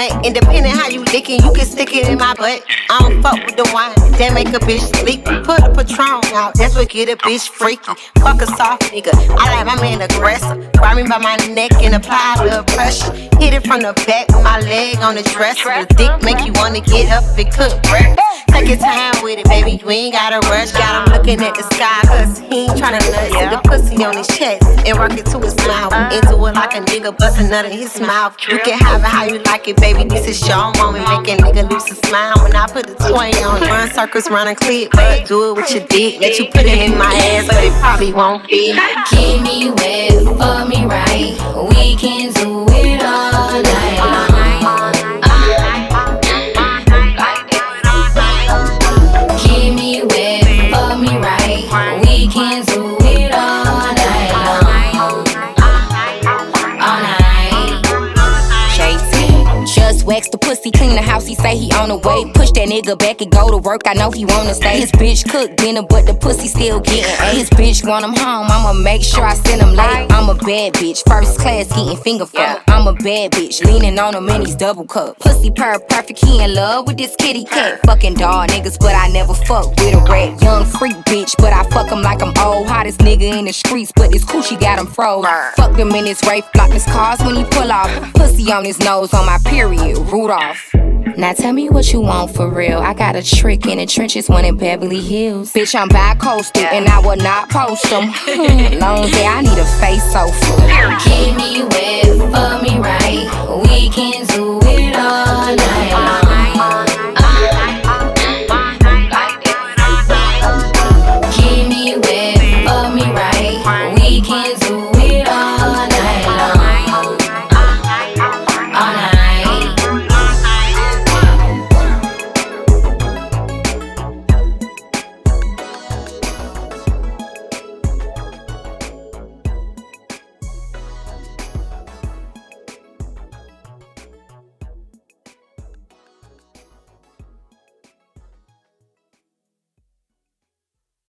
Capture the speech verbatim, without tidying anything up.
blunt. Independent how you lickin', you can stick it in my butt. I don't fuck with the wine, that make a bitch sleep. Put a Patron out, that's what get a bitch freaky. Fuck a soft nigga, I like my man aggressive. Grab me by my neck and apply a little pressure. Hit it from the back with my leg on the dresser. The dick make you wanna get up and cook breakfast. Take your time with it, baby, you ain't gotta rush. Got him looking at the sky, cause he ain't tryna nut. See the pussy on his chest and rock it to his mouth. Into it like a nigga bust a nut in his mouth. You can have it how you like it, baby, this is your moment. Make a nigga lose a smile when I put the toy on it. Run circles round a clip, but do it with your dick. Let you put it in my ass, but it probably won't fit. Keep me wet, fuck me right. We can do it all night long. Keep me wet, fuck me right. We can do it all night long. All night. J T. Just wax the pussy, clean the house, he say he on the way. Push that nigga back and go to work, I know he wanna stay. His bitch cook dinner, but the pussy still getting A. His bitch want him home, I'ma make sure I send him late. I'm a bad bitch, first class getting finger fucked. I'm a bad bitch, leaning on him in his double cup. Pussy purr perfect, he in love with this kitty cat. Fucking dog niggas, but I never fuck with a rat. Young freak bitch, but I fuck him like I'm old. Hottest nigga in the streets, but this coochie got him froze. Fuck him in his Wraith, block his cars when he pull off. Pussy on his nose, on my period, Rudolph. Now tell me what you want for real. I got a trick in the trenches, one in Beverly Hills. Bitch, I'm bi-coastal and I will not post them. Long day, I need a face so full. Keep me wet, fuck me right. We can do it all night long.